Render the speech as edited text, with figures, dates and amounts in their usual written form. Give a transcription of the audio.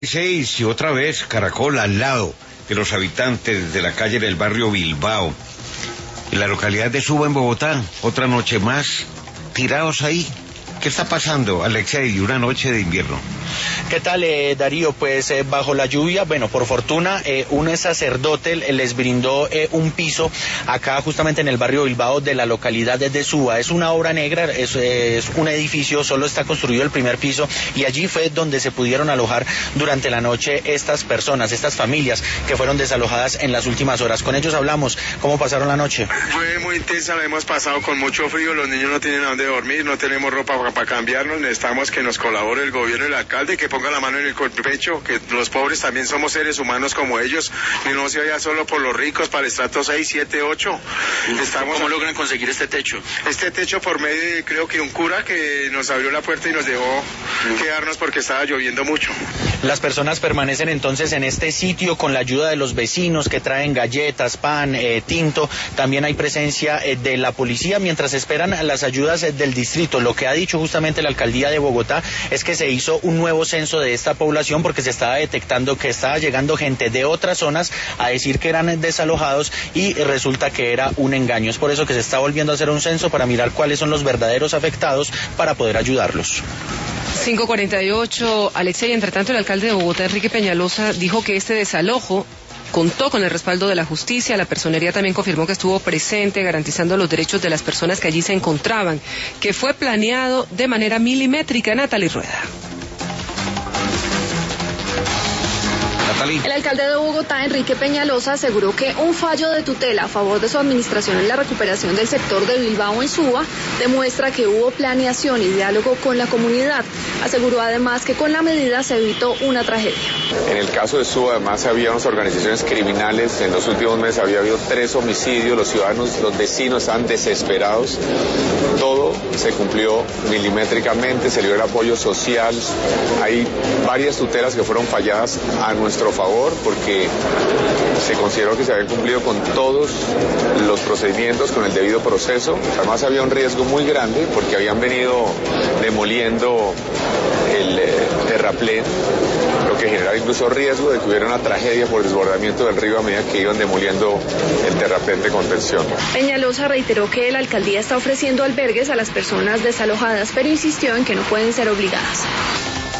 6 y otra vez Caracol al lado de los habitantes de la calle del barrio Bilbao, en la localidad de Suba, en Bogotá. Otra noche más, tirados ahí. ¿Qué está pasando, Alexei, una noche de invierno? ¿Qué tal, Darío? Pues bajo la lluvia, bueno, por fortuna, un sacerdote les brindó un piso acá justamente en el barrio Bilbao de la localidad de Suba. Es una obra negra, es un edificio, solo está construido el primer piso y allí fue donde se pudieron alojar durante la noche estas personas, estas familias que fueron desalojadas en las últimas horas. Con ellos hablamos. ¿Cómo pasaron la noche? Fue muy intensa, la hemos pasado con mucho frío, los niños no tienen a dónde dormir, no tenemos ropa para cambiarnos, necesitamos que nos colabore el gobierno y el alcalde, que ponga la mano en el pecho, que los pobres también somos seres humanos como ellos, y no se vaya solo por los ricos, para el estrato 6, 7, 8. ¿Cómo logran conseguir este techo? Este techo por medio de, creo que un cura que nos abrió la puerta y nos dejó quedarnos porque estaba lloviendo mucho. Las personas permanecen entonces en este sitio con la ayuda de los vecinos que traen galletas, pan, tinto. También hay presencia de la policía mientras esperan las ayudas del distrito. Lo que ha dicho justamente la alcaldía de Bogotá es que se hizo un nuevo censo de esta población porque se estaba detectando que estaba llegando gente de otras zonas a decir que eran desalojados y resulta que era un engaño. Es por eso que se está volviendo a hacer un censo para mirar cuáles son los verdaderos afectados para poder ayudarlos. 5:48, Alexei. Entre tanto, el alcalde de Bogotá, Enrique Peñalosa, dijo que este desalojo contó con el respaldo de la justicia. La personería también confirmó que estuvo presente garantizando los derechos de las personas que allí se encontraban, que fue planeado de manera milimétrica. Natalie Rueda. El alcalde de Bogotá, Enrique Peñalosa, aseguró que un fallo de tutela a favor de su administración en la recuperación del sector de Bilbao en Suba demuestra que hubo planeación y diálogo con la comunidad. Aseguró además que con la medida se evitó una tragedia. En el caso de Suba, además, había unas organizaciones criminales. En los últimos meses había habido 3 homicidios. Los ciudadanos, los vecinos estaban desesperados. Todo se cumplió milimétricamente, se le dio el apoyo social. Hay varias tutelas que fueron falladas a nuestro favor porque se consideró que se habían cumplido con todos los procedimientos, con el debido proceso. Además había un riesgo muy grande porque habían venido demoliendo el terraplén, lo que generaba incluso riesgo de que hubiera una tragedia por desbordamiento del río a medida que iban demoliendo el terraplén de contención. Peñalosa reiteró que la alcaldía está ofreciendo albergues a las personas desalojadas, pero insistió en que no pueden ser obligadas.